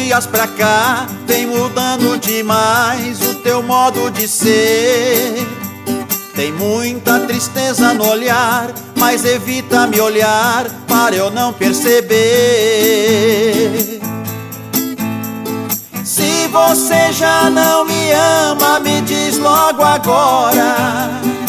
dias pra cá vem mudando demais o teu modo de ser. Tem muita tristeza no olhar, mas evita me olhar para eu não perceber. Se você já não me ama, me diz logo agora.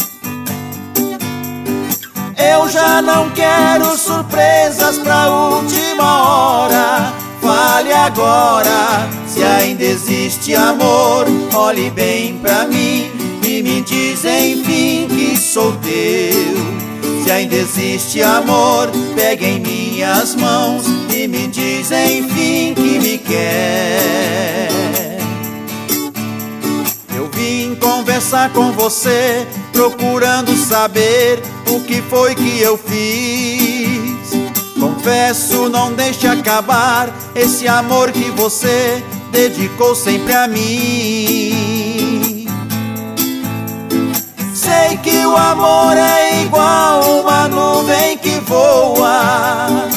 Eu já não quero surpresas pra última hora. Fale agora, se ainda existe amor, olhe bem pra mim e me diz enfim que sou teu. Se ainda existe amor, pega em minhas mãos e me diz enfim que me quer. Eu vim conversar com você, procurando saber o que foi que eu fiz. Confesso, não deixe acabar esse amor que você dedicou sempre a mim. Sei que o amor é igual uma nuvem que voa.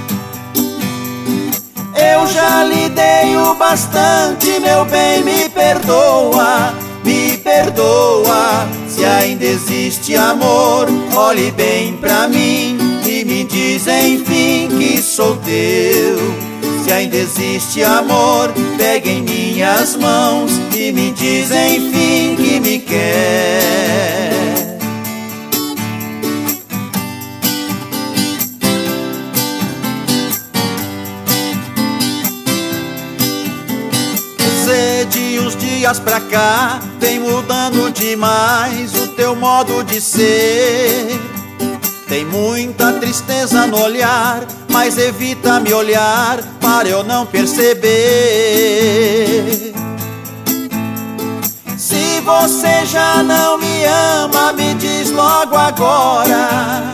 Eu já lhe dei o bastante, meu bem, me perdoa. Me perdoa, se ainda existe amor, olhe bem pra mim e me diz enfim que sou teu. Se ainda existe amor, pega em minhas mãos e me diz enfim que me quer. Você de uns dias pra cá vem mudando demais o teu modo de ser. Tem muita tristeza no olhar, mas evita me olhar para eu não perceber. Se você já não me ama, me diz logo agora.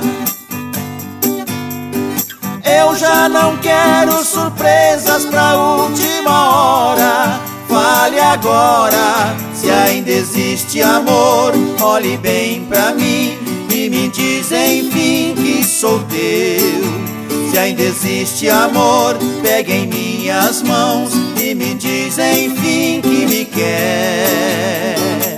Eu já não quero surpresas pra última hora. Fale agora, se ainda existe amor, olhe bem pra mim e me diz enfim que sou teu. Se ainda existe amor, pega em minhas mãos e me diz enfim que me quer.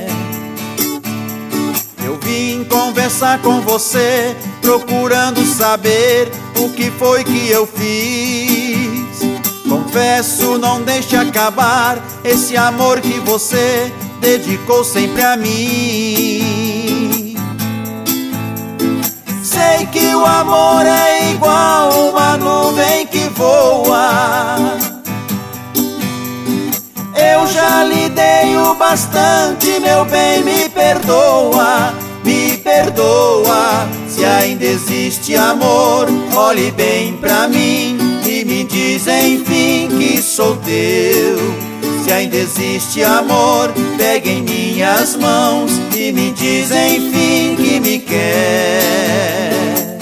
Eu vim conversar com você, procurando saber o que foi que eu fiz. Confesso, não deixe acabar esse amor que você dedicou sempre a mim. Sei que o amor é igual uma nuvem que voa. Eu já lhe dei o bastante, meu bem, me perdoa. Me perdoa, se ainda existe amor, olhe bem pra mim e me diz enfim que sou teu. Se ainda existe amor, pega em minhas mãos e me diz enfim que me quer.